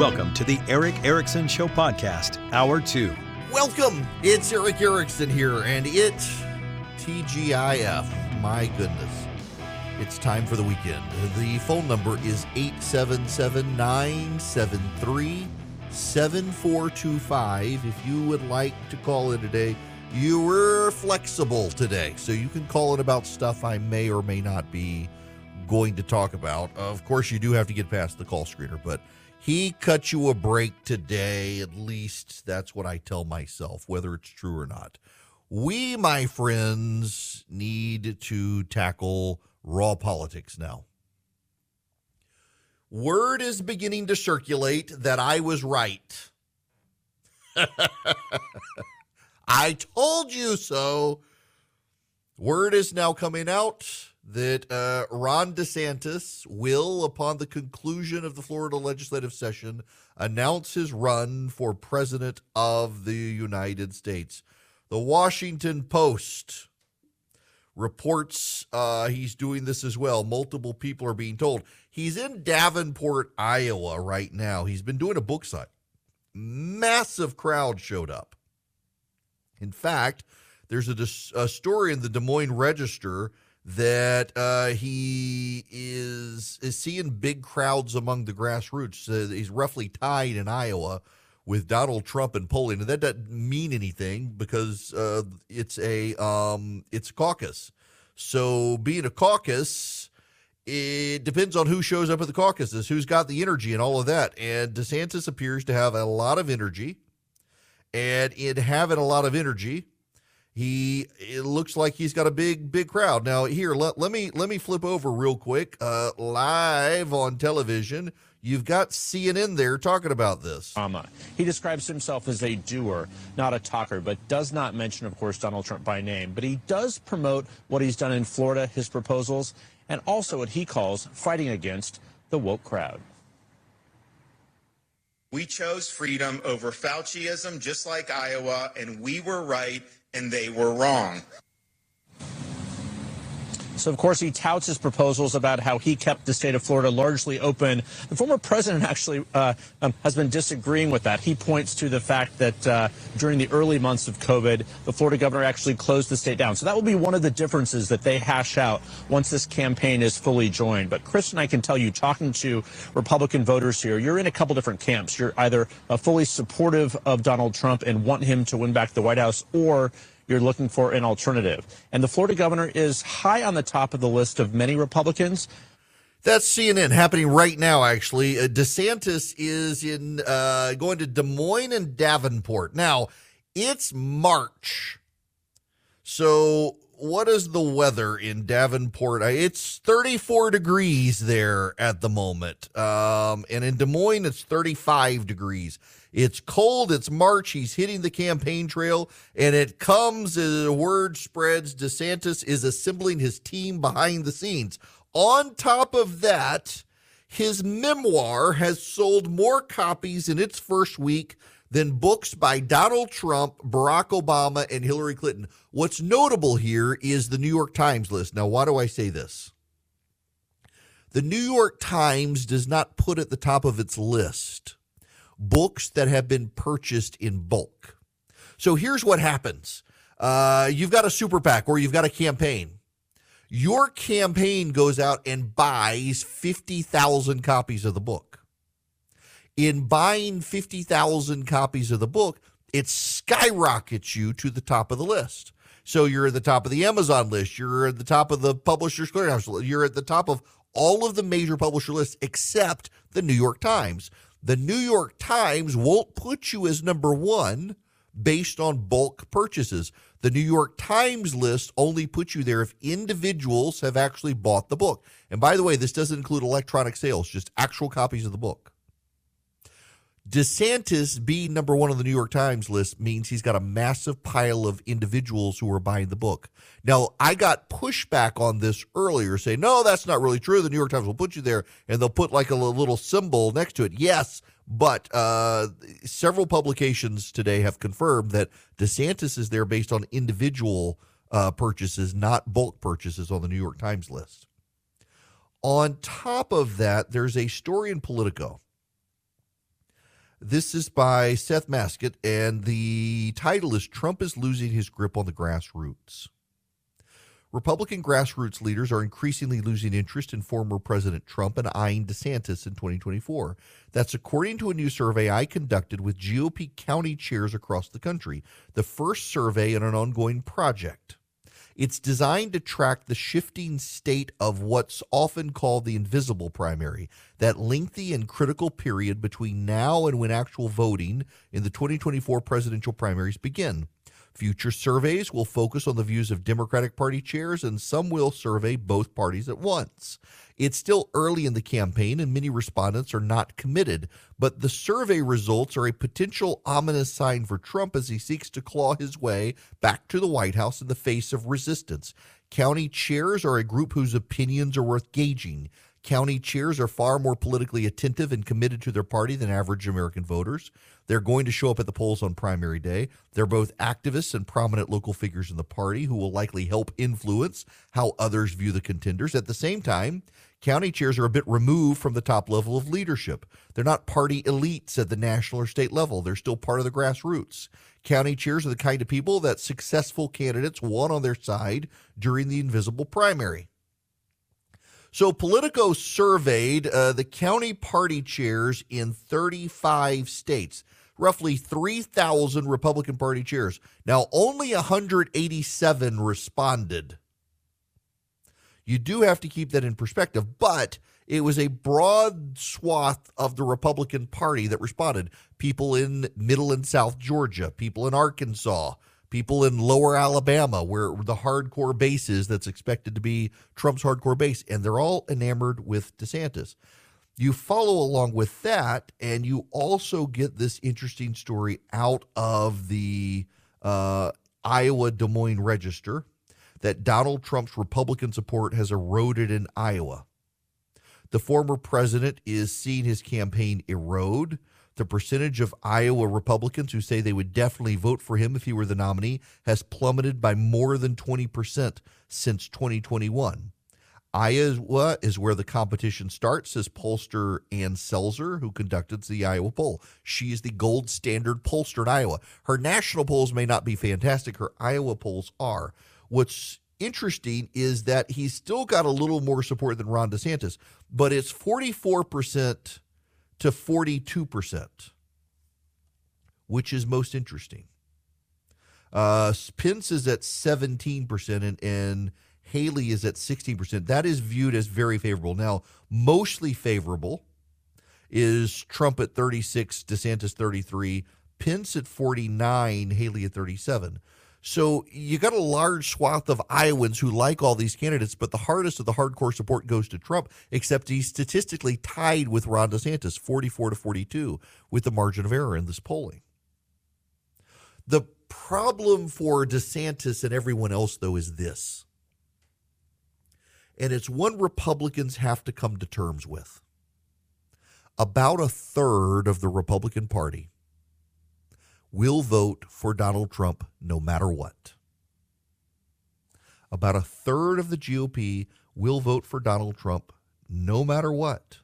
Welcome to the Erick Erickson Show Podcast, Hour 2. Welcome. It's Erick Erickson here, and it's TGIF. My goodness. It's time for the weekend. The phone number is 877-973-7425. If you would like to call in today, you were flexible today, so you can call in about stuff I may or may not be going to talk about. Of course, you do have to get past the call screener, but he cut you a break today. At least that's what I tell myself, whether it's true or not. We, my friends, need to tackle raw politics now. Word is beginning to circulate that I was right. I told you so. Word is now coming out that Ron DeSantis will, upon the conclusion of the Florida legislative session, announce his run for president of the United States. The Washington Post reports he's doing this as well. Multiple people are being told. He's in Davenport, Iowa right now. He's been doing a book signing. Massive crowd showed up. In fact, there's a story in the Des Moines Register that he is seeing big crowds among the grassroots. He's roughly tied in Iowa with Donald Trump in polling, and that doesn't mean anything because it's a caucus. So being a caucus, it depends on who shows up at the caucuses, who's got the energy and all of that. And DeSantis appears to have a lot of energy, and in having a lot of energy, it looks like he's got a big crowd. Now here, let me flip over real quick. Live on television, you've got CNN there talking about this. He describes himself as a doer, not a talker, but does not mention, of course, Donald Trump by name. But he does promote what he's done in Florida, his proposals, and also what he calls fighting against the woke crowd. We chose freedom over Fauciism, just like Iowa, and we were right and they were wrong. So, of course, he touts his proposals about how he kept the state of Florida largely open. The former president actually has been disagreeing with that. He points to the fact that during the early months of COVID, the Florida governor actually closed the state down. So that will be one of the differences that they hash out once this campaign is fully joined. But Chris and I can tell you, talking to Republican voters here, you're in a couple different camps. You're either fully supportive of Donald Trump and want him to win back the White House, or you're looking for an alternative. And the Florida governor is high on the top of the list of many Republicans. That's CNN happening right now, actually. DeSantis is going to Des Moines and Davenport. Now, it's March. So what is the weather in Davenport? It's 34 degrees there at the moment. And in Des Moines, it's 35 degrees. It's cold. It's March. He's hitting the campaign trail, and it comes as word spreads. DeSantis is assembling his team behind the scenes. On top of that, his memoir has sold more copies in its first week than books by Donald Trump, Barack Obama, and Hillary Clinton. What's notable here is the New York Times list. Now, why do I say this? The New York Times does not put at the top of its list books that have been purchased in bulk. So here's what happens. You've got a super PAC or you've got a campaign. Your campaign goes out and buys 50,000 copies of the book. In buying 50,000 copies of the book, it skyrockets you to the top of the list. So you're at the top of the Amazon list. You're at the top of the Publishers Clearinghouse list. You're at the top of all of the major publisher lists except the New York Times. The New York Times won't put you as number one based on bulk purchases. The New York Times list only puts you there if individuals have actually bought the book. And by the way, this doesn't include electronic sales, just actual copies of the book. DeSantis being number one on the New York Times list means he's got a massive pile of individuals who are buying the book. Now, I got pushback on this earlier saying, no, that's not really true. The New York Times will put you there and they'll put like a little symbol next to it. Yes, but several publications today have confirmed that DeSantis is there based on individual purchases, not bulk purchases on the New York Times list. On top of that, there's a story in Politico This is by Seth Maskett, and the title is Trump is Losing His Grip on the Grassroots. Republican grassroots leaders are increasingly losing interest in former President Trump and eyeing DeSantis in 2024. That's according to a new survey I conducted with GOP county chairs across the country, the first survey in an ongoing project. It's designed to track the shifting state of what's often called the invisible primary, that lengthy and critical period between now and when actual voting in the 2024 presidential primaries begin. Future surveys will focus on the views of Democratic Party chairs, and some will survey both parties at once. It's still early in the campaign, and many respondents are not committed, but the survey results are a potential ominous sign for Trump as he seeks to claw his way back to the White House in the face of resistance. County chairs are a group whose opinions are worth gauging. County chairs are far more politically attentive and committed to their party than average American voters. They're going to show up at the polls on primary day. They're both activists and prominent local figures in the party who will likely help influence how others view the contenders. At the same time, county chairs are a bit removed from the top level of leadership. They're not party elites at the national or state level. They're still part of the grassroots. County chairs are the kind of people that successful candidates want on their side during the invisible primary. So Politico surveyed the county party chairs in 35 states, roughly 3,000 Republican Party chairs. Now, only 187 responded. You do have to keep that in perspective, but it was a broad swath of the Republican Party that responded. People in Middle and South Georgia, people in Arkansas, people in Lower Alabama, where the hardcore base is that's expected to be Trump's hardcore base, and they're all enamored with DeSantis. You follow along with that, and you also get this interesting story out of the Iowa Des Moines Register that Donald Trump's Republican support has eroded in Iowa. The former president is seeing his campaign erode. The percentage of Iowa Republicans who say they would definitely vote for him if he were the nominee has plummeted by more than 20% since 2021. Iowa is where the competition starts, says pollster Ann Selzer, who conducted the Iowa poll. She is the gold standard pollster in Iowa. Her national polls may not be fantastic. Her Iowa polls are. What's interesting is that he's still got a little more support than Ron DeSantis, but it's 44% to 42%, which is most interesting. Pence is at 17% and Haley is at 16%. That is viewed as very favorable. Now, mostly favorable is Trump at 36, DeSantis 33, Pence at 49, Haley at 37. So you got a large swath of Iowans who like all these candidates, but the hardest of the hardcore support goes to Trump, except he's statistically tied with Ron DeSantis, 44 to 42, with the margin of error in this polling. The problem for DeSantis and everyone else, though, is this. And it's one Republicans have to come to terms with. About a third of the Republican Party will vote for Donald Trump no matter what. About a third of the GOP will vote for Donald Trump no matter what.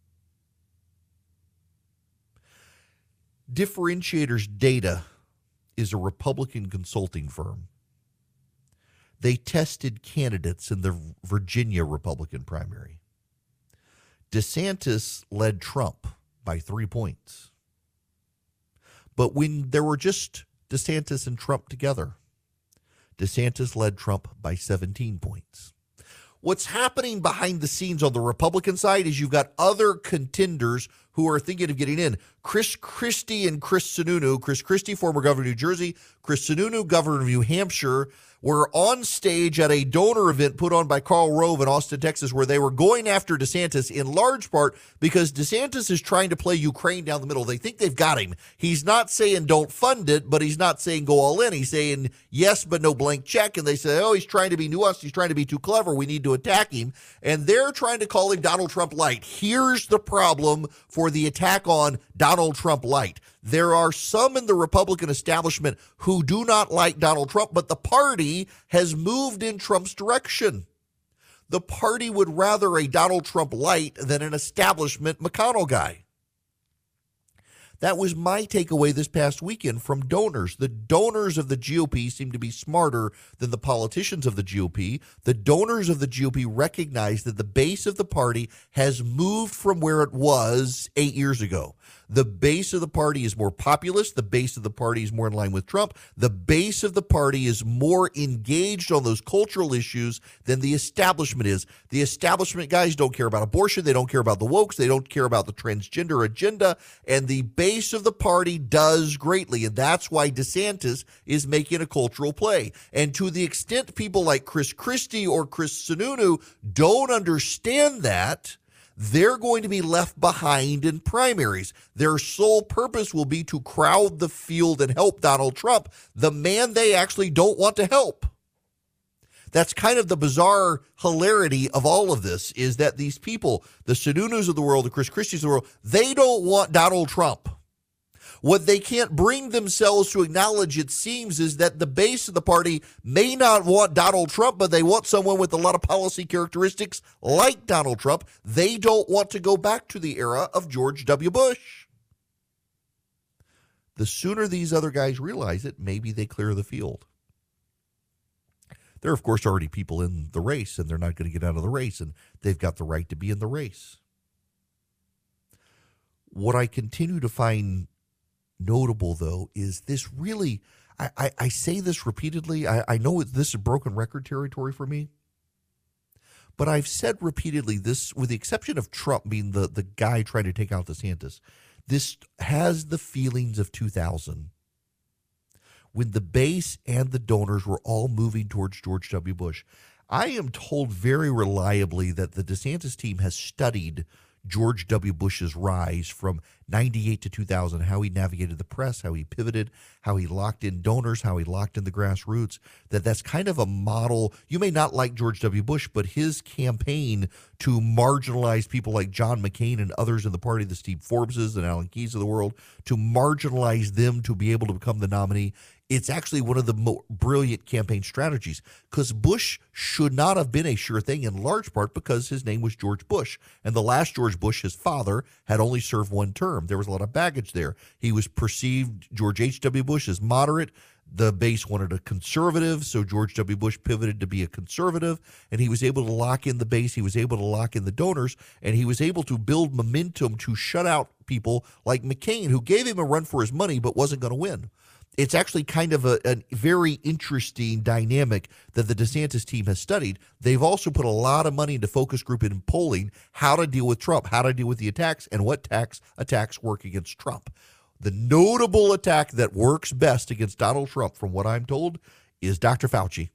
Differentiators Data is a Republican consulting firm. They tested candidates in the Virginia Republican primary. DeSantis led Trump by 3 points. But when there were just DeSantis and Trump together, DeSantis led Trump by 17 points. What's happening behind the scenes on the Republican side is you've got other contenders who are thinking of getting in. Chris Christie and Chris Sununu. Chris Christie, former governor of New Jersey. Chris Sununu, governor of New Hampshire, were on stage at a donor event put on by Karl Rove in Austin, Texas, where they were going after DeSantis in large part because DeSantis is trying to play Ukraine down the middle. They think they've got him. He's not saying don't fund it, but he's not saying go all in. He's saying yes, but no blank check. And they say, oh, he's trying to be nuanced. He's trying to be too clever. We need to attack him. And they're trying to call him Donald Trump light. Here's the problem for the attack on Donald Trump light. There are some in the Republican establishment who do not like Donald Trump, but the party has moved in Trump's direction. The party would rather a Donald Trump light than an establishment McConnell guy. That was my takeaway this past weekend from donors. The donors of the GOP seem to be smarter than the politicians of the GOP. The donors of the GOP recognize that the base of the party has moved from where it was 8 years ago. The base of the party is more populist. The base of the party is more in line with Trump. The base of the party is more engaged on those cultural issues than the establishment is. The establishment guys don't care about abortion. They don't care about the wokes. They don't care about the transgender agenda. And the base of the party does greatly. And that's why DeSantis is making a cultural play. And to the extent people like Chris Christie or Chris Sununu don't understand that, they're going to be left behind in primaries. Their sole purpose will be to crowd the field and help Donald Trump, the man they actually don't want to help. That's kind of the bizarre hilarity of all of this, is that these people, the Sununus of the world, the Chris Christies of the world, they don't want Donald Trump. What they can't bring themselves to acknowledge, it seems, is that the base of the party may not want Donald Trump, but they want someone with a lot of policy characteristics like Donald Trump. They don't want to go back to the era of George W. Bush. The sooner these other guys realize it, maybe they clear the field. There are, of course, already people in the race, and they're not going to get out of the race, and they've got the right to be in the race. What I continue to find notable, though, is this really, I say this repeatedly. I know this is broken record territory for me, but I've said repeatedly this, with the exception of Trump being the guy trying to take out DeSantis, this has the feelings of 2000, when the base and the donors were all moving towards George W. Bush. I am told very reliably that the DeSantis team has studied George W. Bush's rise from 98 to 2000, how he navigated the press, how he pivoted, how he locked in donors, how he locked in the grassroots, that's kind of a model. You may not like George W. Bush, but his campaign to marginalize people like John McCain and others in the party, the Steve Forbeses and Alan Keyes of the world, to marginalize them to be able to become the nominee, it's actually one of the brilliant campaign strategies, because Bush should not have been a sure thing, in large part because his name was George Bush. And the last George Bush, his father, had only served one term. There was a lot of baggage there. He was perceived, George H.W. Bush, as moderate. The base wanted a conservative, so George W. Bush pivoted to be a conservative, and he was able to lock in the base. He was able to lock in the donors, and he was able to build momentum to shut out people like McCain, who gave him a run for his money but wasn't going to win. It's actually kind of a very interesting dynamic that the DeSantis team has studied. They've also put a lot of money into focus group and polling, how to deal with Trump, how to deal with the attacks, and what attacks work against Trump. The notable attack that works best against Donald Trump, from what I'm told, is Dr. Fauci.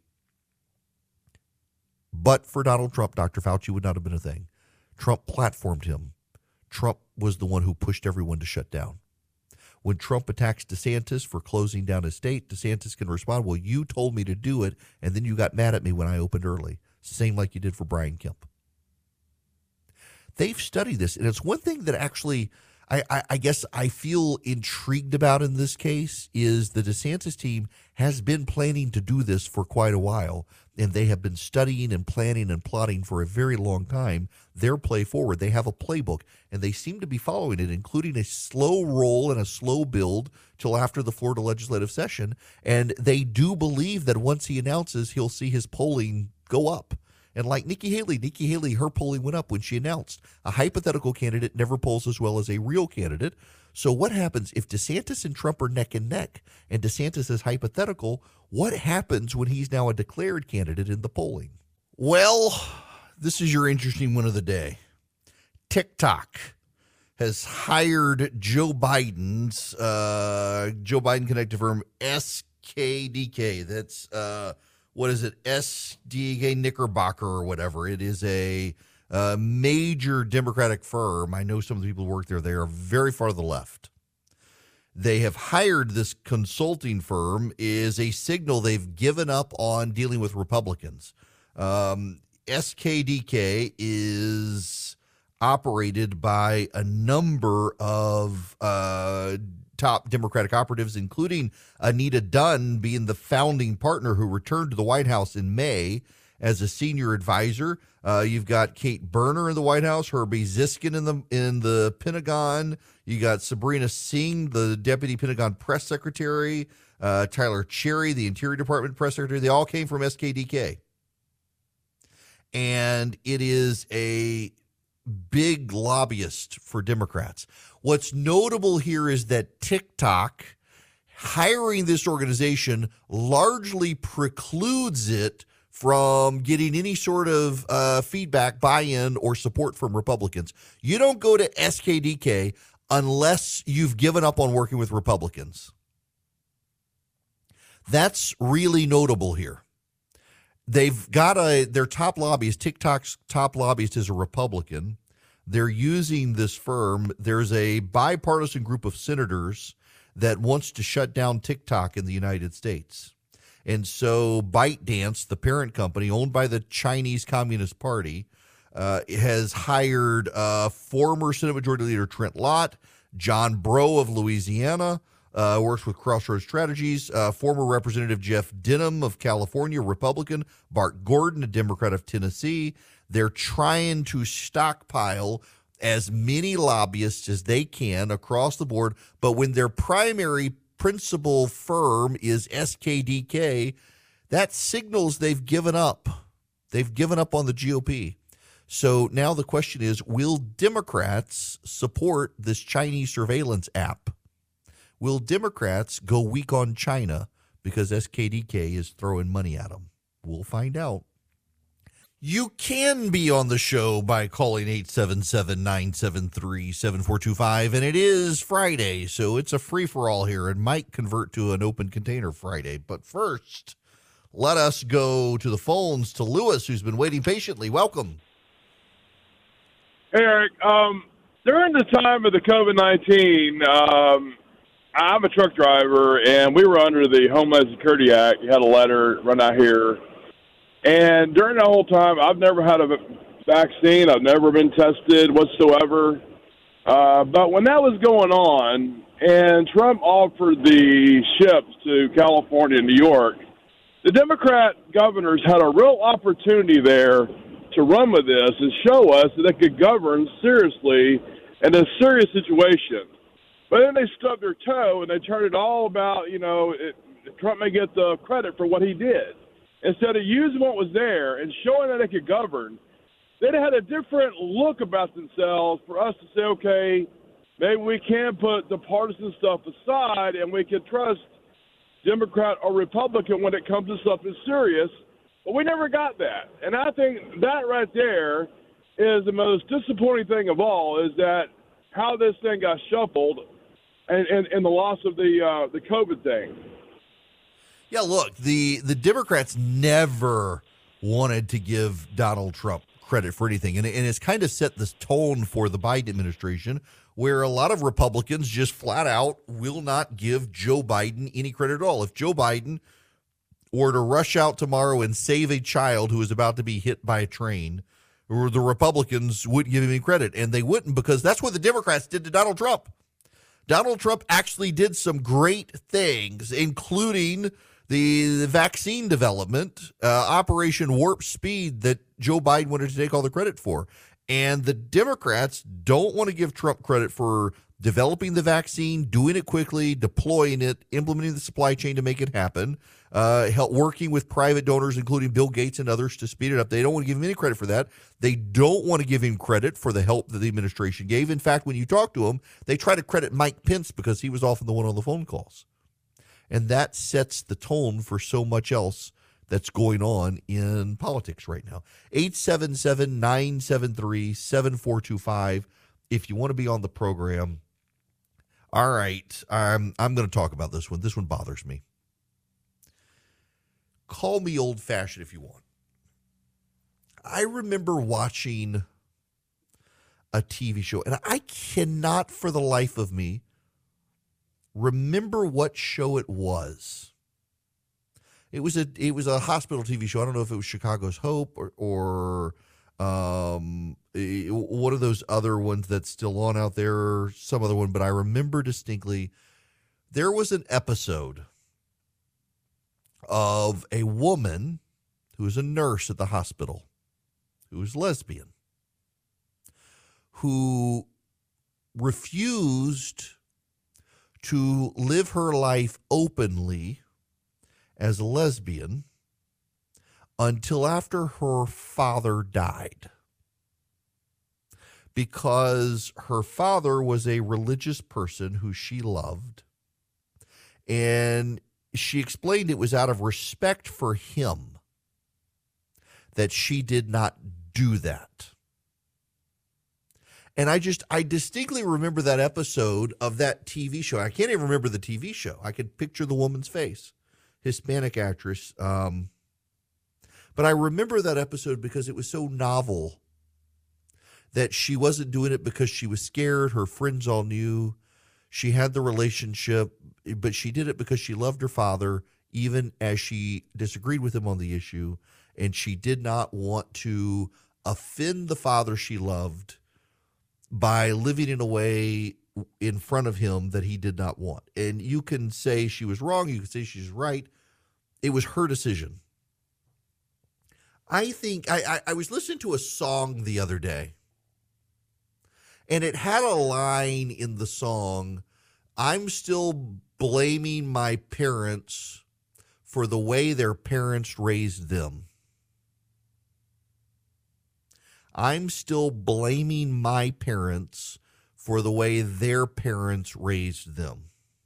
But for Donald Trump, Dr. Fauci would not have been a thing. Trump platformed him. Trump was the one who pushed everyone to shut down. When Trump attacks DeSantis for closing down his state, DeSantis can respond, well, you told me to do it, and then you got mad at me when I opened early. Same like you did for Brian Kemp. They've studied this, and it's one thing that actually I guess I feel intrigued about in this case is the DeSantis team has been planning to do this for quite a while, and they have been studying and planning and plotting for a very long time their play forward. They have a playbook, and they seem to be following it, including a slow roll and a slow build till after the Florida legislative session, and they do believe that once he announces, he'll see his polling go up. And like Nikki Haley, her polling went up when she announced. A hypothetical candidate never polls as well as a real candidate. So what happens if DeSantis and Trump are neck and neck and DeSantis is hypothetical? What happens when he's now a declared candidate in the polling? Well, this is your interesting one of the day. TikTok has hired Joe Biden's Joe Biden connected firm SKDK. That's what is it? SDK Knickerbocker or whatever. It is a major Democratic firm. I know some of the people who work there. They are very far to the left. They have hired this consulting firm is a signal they've given up on dealing with Republicans. SKDK is operated by a number of top Democratic operatives, including Anita Dunn being the founding partner who returned to the White House in May as a senior advisor. You've got Kate Berner in the White House, Herbie Ziskin in the Pentagon. You got Sabrina Singh, the Deputy Pentagon Press Secretary, Tyler Cherry, the Interior Department Press Secretary. They all came from SKDK. And it is a big lobbyist for Democrats. What's notable here is that TikTok hiring this organization largely precludes it from getting any sort of feedback, buy-in, or support from Republicans. You don't go to SKDK unless you've given up on working with Republicans. That's really notable here. They've got their top lobbyist, TikTok's top lobbyist is a Republican. They're using this firm. There's a bipartisan group of senators that wants to shut down TikTok in the United States. And so ByteDance, the parent company owned by the Chinese Communist Party, has hired former Senate Majority Leader Trent Lott, John Breaux of Louisiana, works with Crossroads Strategies, former Representative Jeff Denham of California, Republican, Bart Gordon, a Democrat of Tennessee. They're trying to stockpile as many lobbyists as they can across the board, but when their primary principal firm is SKDK, that signals they've given up. They've given up on the GOP. So now the question is, will Democrats support this Chinese surveillance app? Will Democrats go weak on China because SKDK is throwing money at them? We'll find out. You can be on the show by calling 877-973-7425, and it is Friday, so it's a free-for-all here and might convert to an open container Friday. But first, let us go to the phones to Lewis, who's been waiting patiently. Welcome. Hey, Eric. During the time of the COVID-19, I'm a truck driver, and we were under the Homeland Security Act. You had a letter run out here. And during that whole time, I've never had a vaccine. I've never been tested whatsoever. But when that was going on, and Trump offered the ships to California and New York, the Democrat governors had a real opportunity there to run with this and show us that they could govern seriously in a serious situation. But then they stubbed their toe, and they turned it all about, Trump may get the credit for what he did. Instead of using what was there and showing that they could govern, they'd had a different look about themselves for us to say, okay, maybe we can put the partisan stuff aside and we can trust Democrat or Republican when it comes to something serious. But we never got that. And I think that right there is the most disappointing thing of all, is that how this thing got shuffled and the loss of the COVID thing. Yeah, look, the Democrats never wanted to give Donald Trump credit for anything. And it's kind of set this tone for the Biden administration, where a lot of Republicans just flat out will not give Joe Biden any credit at all. If Joe Biden were to rush out tomorrow and save a child who is about to be hit by a train, the Republicans wouldn't give him any credit. And they wouldn't, because that's what the Democrats did to Donald Trump. Donald Trump actually did some great things, including the vaccine development, Operation Warp Speed, that Joe Biden wanted to take all the credit for. And the Democrats don't want to give Trump credit for developing the vaccine, doing it quickly, deploying it, implementing the supply chain to make it happen, working with private donors, including Bill Gates and others, to speed it up. They don't want to give him any credit for that. They don't want to give him credit for the help that the administration gave. In fact, when you talk to him, they try to credit Mike Pence because he was often the one on the phone calls. And that sets the tone for so much else that's going on in politics right now. 877-973-7425 if you want to be on the program. All right, I'm going to talk about this one. This one bothers me. Call me old-fashioned if you want. I remember watching a TV show, and I cannot for the life of me remember what show it was. It was a hospital TV show. I don't know if it was Chicago's Hope or one of those other ones that's still on out there, or some other one, but I remember distinctly there was an episode of a woman who was a nurse at the hospital, who was lesbian, who refused to live her life openly as a lesbian until after her father died, because her father was a religious person who she loved, and she explained it was out of respect for him that she did not do that. And I distinctly remember that episode of that TV show. I can't even remember the TV show. I could picture the woman's face, Hispanic actress. But I remember that episode because it was so novel that she wasn't doing it because she was scared. Her friends all knew. She had the relationship, but she did it because she loved her father, even as she disagreed with him on the issue. And she did not want to offend the father she loved by living in a way in front of him that he did not want. And you can say she was wrong. You can say she's right. It was her decision. I think I was listening to a song the other day, and it had a line in the song, "I'm still blaming my parents for the way their parents raised them." I'm still blaming my parents for the way their parents raised them.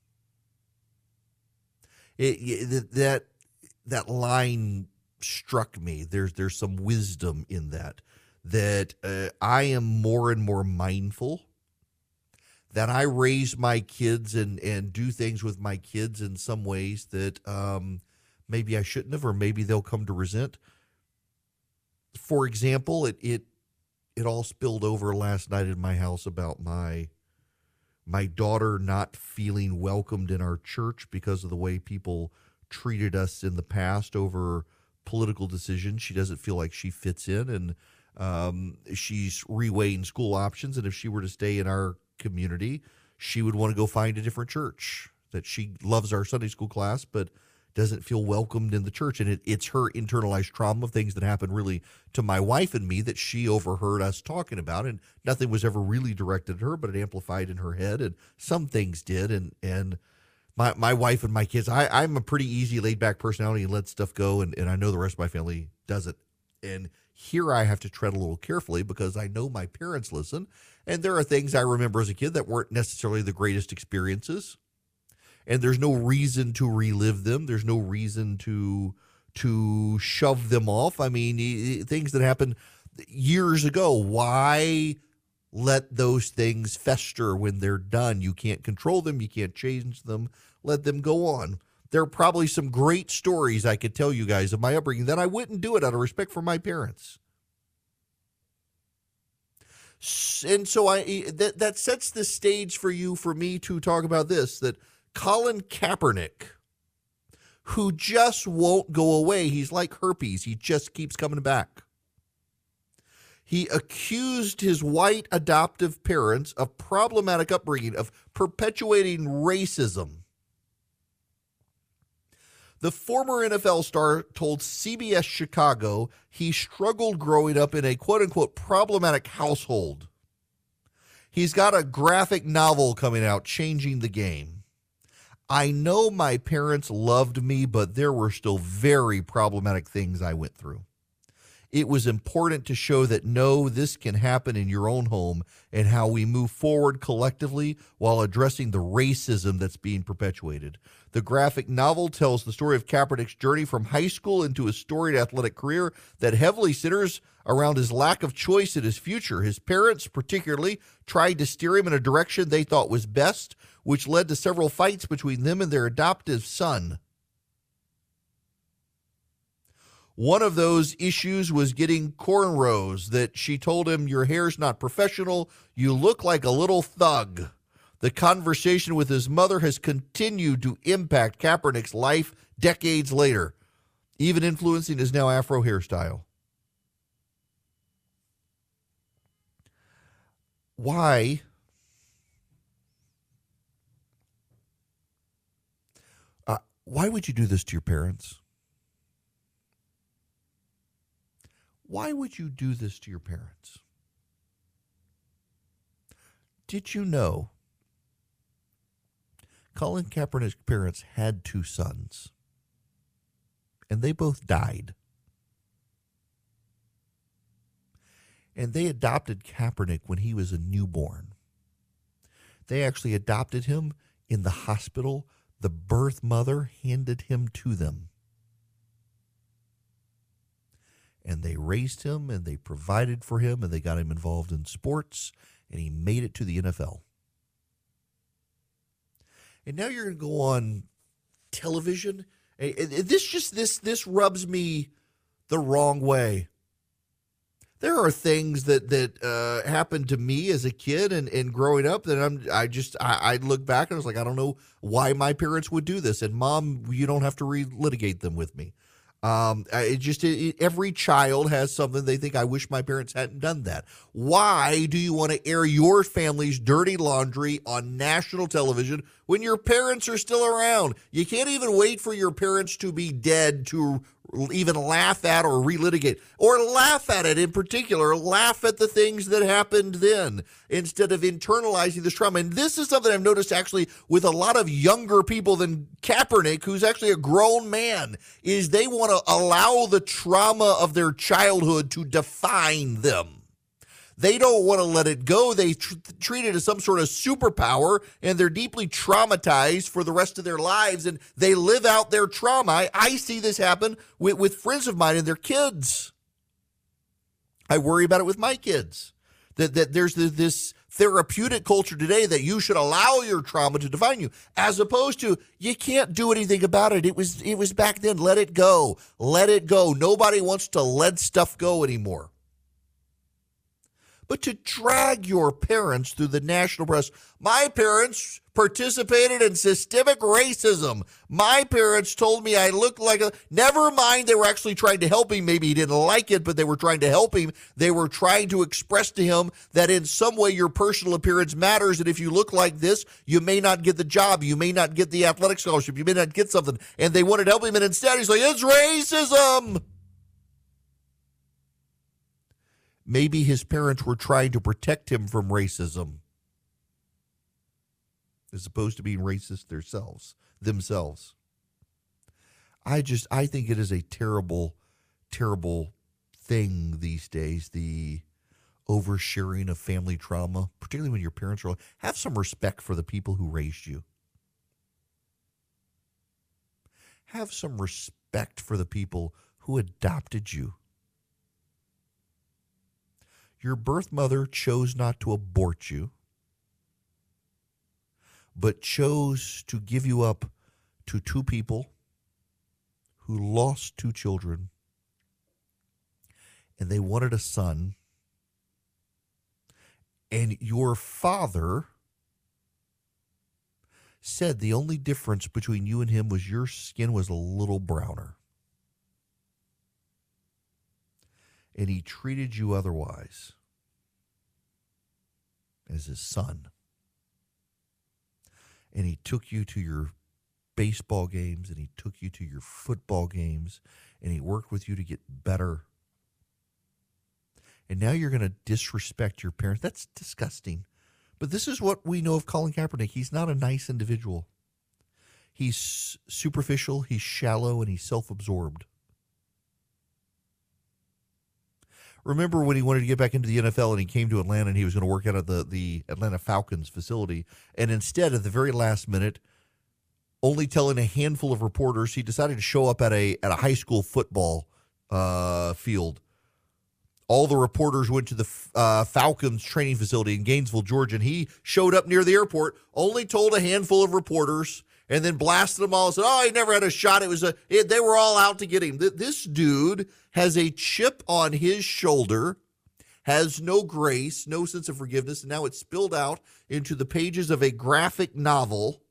That line struck me. There's some wisdom in that I am more and more mindful that I raise my kids and do things with my kids in some ways that maybe I shouldn't have, or maybe they'll come to resent. For example, it all spilled over last night in my house about my daughter not feeling welcomed in our church because of the way people treated us in the past over political decisions. She doesn't feel like she fits in, and she's reweighing school options. And if she were to stay in our community, she would want to go find a different church. That she loves our Sunday school class, but doesn't feel welcomed in the church. And it's her internalized trauma of things that happened really to my wife and me that she overheard us talking about. And nothing was ever really directed at her, but it amplified in her head. And some things did. And my wife and my kids, I'm a pretty easy, laid back personality and let stuff go. And I know the rest of my family doesn't. And here I have to tread a little carefully because I know my parents listen. And there are things I remember as a kid that weren't necessarily the greatest experiences. And there's no reason to relive them. There's no reason to shove them off. I mean, things that happened years ago. Why let those things fester when they're done? You can't control them. You can't change them. Let them go on. There are probably some great stories I could tell you guys of my upbringing that I wouldn't do it out of respect for my parents. And so that sets the stage for me to talk about this, that Colin Kaepernick, who just won't go away. He's like herpes. He just keeps coming back. He accused his white adoptive parents of problematic upbringing, of perpetuating racism. The former NFL star told CBS Chicago he struggled growing up in a quote-unquote problematic household. He's got a graphic novel coming out, Changing the Game. I know my parents loved me, but there were still very problematic things I went through. It was important to show that, no, this can happen in your own home, and how we move forward collectively while addressing the racism that's being perpetuated. The graphic novel tells the story of Kaepernick's journey from high school into a storied athletic career that heavily centers around his lack of choice in his future. His parents, particularly, tried to steer him in a direction they thought was best, which led to several fights between them and their adoptive son. One of those issues was getting cornrows that she told him, "Your hair's not professional. You look like a little thug." The conversation with his mother has continued to impact Kaepernick's life decades later, even influencing his now Afro hairstyle. Why? Why would you do this to your parents? Why would you do this to your parents? Did you know Colin Kaepernick's parents had 2 sons, and they both died? And they adopted Kaepernick when he was a newborn. They actually adopted him in the hospital. The birth mother handed him to them. And they raised him, and they provided for him, and they got him involved in sports, and he made it to the NFL. And now you're going to go on television. This rubs me the wrong way. There are things that happened to me as a kid and growing up that I look back and I was like, I don't know why my parents would do this. And Mom, you don't have to relitigate them with me. Every child has something they think, I wish my parents hadn't done that. Why do you want to air your family's dirty laundry on national television when your parents are still around? You can't even wait for your parents to be dead to even laugh at or relitigate, or laugh at it in particular, laugh at the things that happened then instead of internalizing this trauma. And this is something I've noticed actually with a lot of younger people than Kaepernick, who's actually a grown man, is they want to allow the trauma of their childhood to define them. They don't want to let it go. They treat it as some sort of superpower, and they're deeply traumatized for the rest of their lives, and they live out their trauma. I see this happen with friends of mine and their kids. I worry about it with my kids, that there's this therapeutic culture today that you should allow your trauma to define you, as opposed to you can't do anything about it. It was back then. Let it go. Let it go. Nobody wants to let stuff go anymore. But to drag your parents through the national press, my parents participated in systemic racism. My parents told me I looked like never mind, they were actually trying to help him. Maybe he didn't like it, but they were trying to help him. They were trying to express to him that in some way your personal appearance matters, and if you look like this, you may not get the job. You may not get the athletic scholarship. You may not get something. And they wanted to help him, and instead he's like, it's racism. Maybe his parents were trying to protect him from racism as opposed to being racist themselves. I think it is a terrible, terrible thing these days, the oversharing of family trauma, particularly when your parents are. Have some respect for the people who raised you. Have some respect for the people who adopted you. Your birth mother chose not to abort you, but chose to give you up to 2 people who lost 2 children, and they wanted a son. And your father said the only difference between you and him was your skin was a little browner. And he treated you otherwise as his son. And he took you to your baseball games, and he took you to your football games, and he worked with you to get better. And now you're going to disrespect your parents. That's disgusting. But this is what we know of Colin Kaepernick. He's not a nice individual. He's superficial, he's shallow, and he's self-absorbed. Remember when he wanted to get back into the NFL and he came to Atlanta and he was going to work out at the Atlanta Falcons facility, and instead at the very last minute, only telling a handful of reporters, he decided to show up at a high school football field. All the reporters went to the Falcons training facility in Gainesville, Georgia, and he showed up near the airport, only told a handful of reporters, and then blasted them all and said, oh, he never had a shot. They were all out to get him. This dude has a chip on his shoulder, has no grace, no sense of forgiveness, and now it's spilled out into the pages of a graphic novel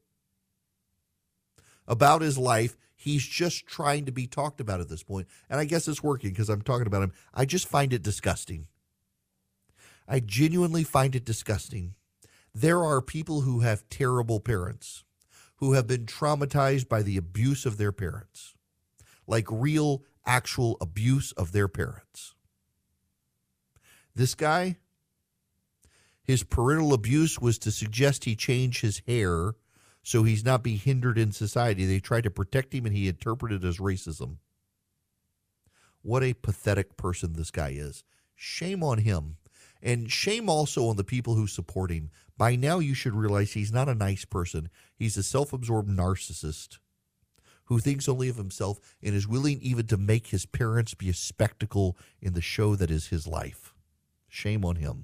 about his life. He's just trying to be talked about at this point. And I guess it's working because I'm talking about him. I just find it disgusting. I genuinely find it disgusting. There are people who have terrible parents, who have been traumatized by the abuse of their parents, like real, actual abuse of their parents. This guy, his parental abuse was to suggest he change his hair so he's not be hindered in society. They tried to protect him, and he interpreted it as racism. What a pathetic person this guy is. Shame on him. And shame also on the people who support him. By now, you should realize he's not a nice person. He's a self-absorbed narcissist who thinks only of himself and is willing even to make his parents be a spectacle in the show that is his life. Shame on him.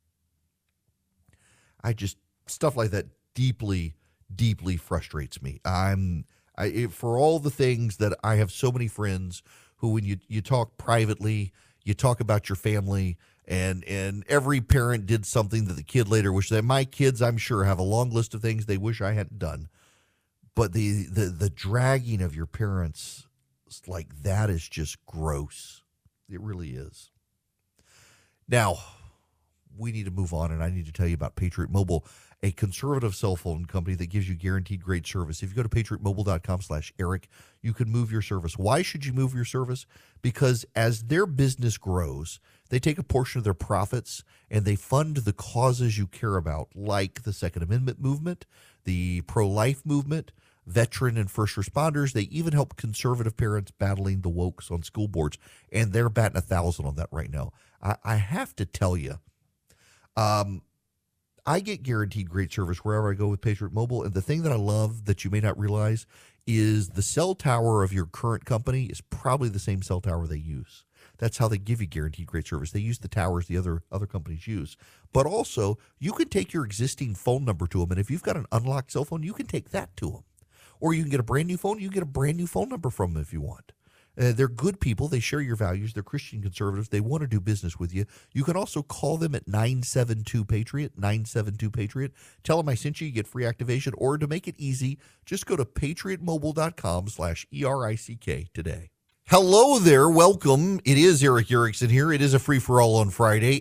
Stuff like that deeply, deeply frustrates me. For all the things that I have so many friends who, when you talk privately, you talk about your family, and every parent did something that the kid later wished that. My kids, I'm sure, have a long list of things they wish I hadn't done. But the dragging of your parents like that is just gross. It really is. Now, we need to move on, and I need to tell you about Patriot Mobile, a conservative cell phone company that gives you guaranteed great service. If you go to patriotmobile.com/Eric, you can move your service. Why should you move your service? Because as their business grows, they take a portion of their profits and they fund the causes you care about, like the Second Amendment movement, the pro-life movement, veteran and first responders. They even help conservative parents battling the wokes on school boards, and they're batting 1,000 on that right now. I have to tell you, I get guaranteed great service wherever I go with Patriot Mobile. And the thing that I love that you may not realize is the cell tower of your current company is probably the same cell tower they use. That's how they give you guaranteed great service. They use the towers the other companies use. But also, you can take your existing phone number to them. And if you've got an unlocked cell phone, you can take that to them. Or you can get a brand new phone. You can get a brand new phone number from them if you want. They're good people. They share your values. They're Christian conservatives. They want to do business with you. You can also call them at 972-PATRIOT, 972-PATRIOT. Tell them I sent you. You get free activation. Or to make it easy, just go to patriotmobile.com/ERICK today. Hello there. Welcome. It is Eric Erickson here. It is a free-for-all on Friday,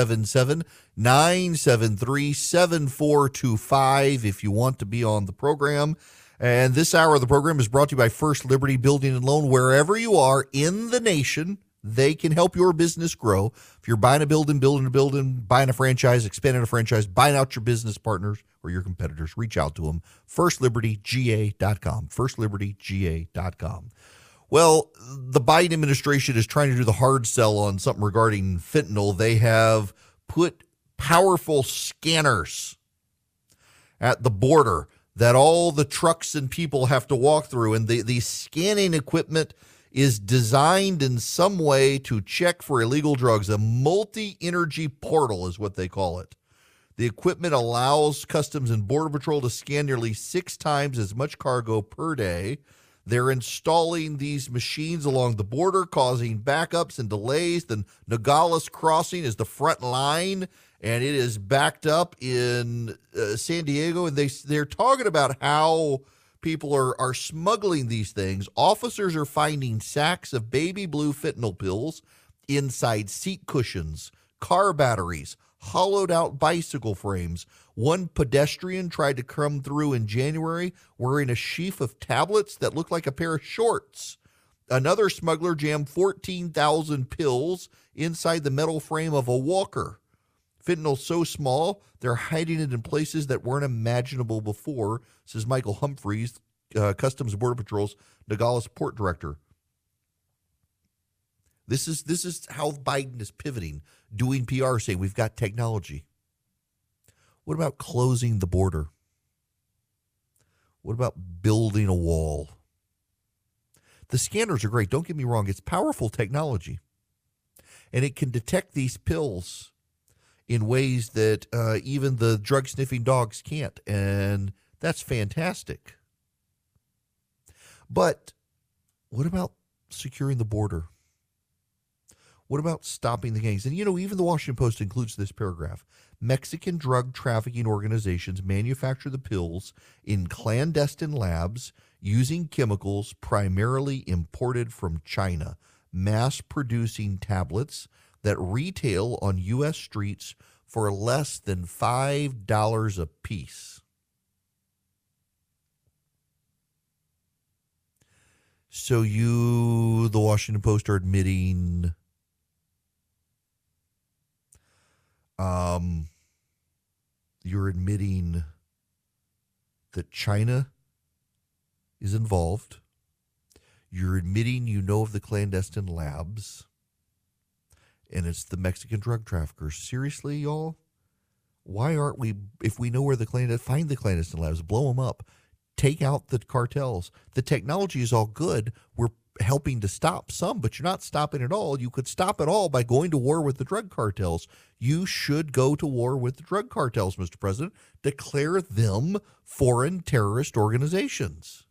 877-973-7425 if you want to be on the program. And this hour of the program is brought to you by First Liberty Building and Loan. Wherever you are in the nation, they can help your business grow. If you're buying a building, buying a franchise, expanding a franchise, buying out your business partners or your competitors, reach out to them. FirstLibertyGA.com. FirstLibertyGA.com. Well, the Biden administration is trying to do the hard sell on something regarding fentanyl. They have put powerful scanners at the border that all the trucks and people have to walk through. And the scanning equipment is designed in some way to check for illegal drugs. A multi-energy portal is what they call it. The equipment allows Customs and Border Patrol to scan nearly 6 times as much cargo per day. They're installing these machines along the border, causing backups and delays. The Nogales crossing is the front line, and it is backed up in San Diego. And they're talking about how people are smuggling these things. Officers are finding sacks of baby blue fentanyl pills inside seat cushions, car batteries, hollowed out bicycle frames. One pedestrian tried to come through in January wearing a sheaf of tablets that looked like a pair of shorts. Another smuggler jammed 14,000 pills inside the metal frame of a walker. Fentanyl's so small, they're hiding it in places that weren't imaginable before, says Michael Humphreys, Customs and Border Patrol's Nogales Port Director. This is how Biden is pivoting, doing PR, saying we've got technology. What about closing the border? What about building a wall? The scanners are great. Don't get me wrong. It's powerful technology. And it can detect these pills in ways that even the drug-sniffing dogs can't. And that's fantastic. But what about securing the border? What about stopping the gangs? And, even the Washington Post includes this paragraph. Mexican drug trafficking organizations manufacture the pills in clandestine labs using chemicals primarily imported from China, mass-producing tablets that retail on U.S. streets for less than $5 a piece. So the Washington Post, are admitting You're admitting that China is involved. You're admitting you know of the clandestine labs. And it's the Mexican drug traffickers. Seriously, y'all? Why aren't we, if we know where find the clandestine labs, blow them up, take out the cartels. The technology is all good. We're helping to stop some, but you're not stopping it all. You could stop it all by going to war with the drug cartels. You should go to war with the drug cartels, Mr. President. Declare them foreign terrorist organizations.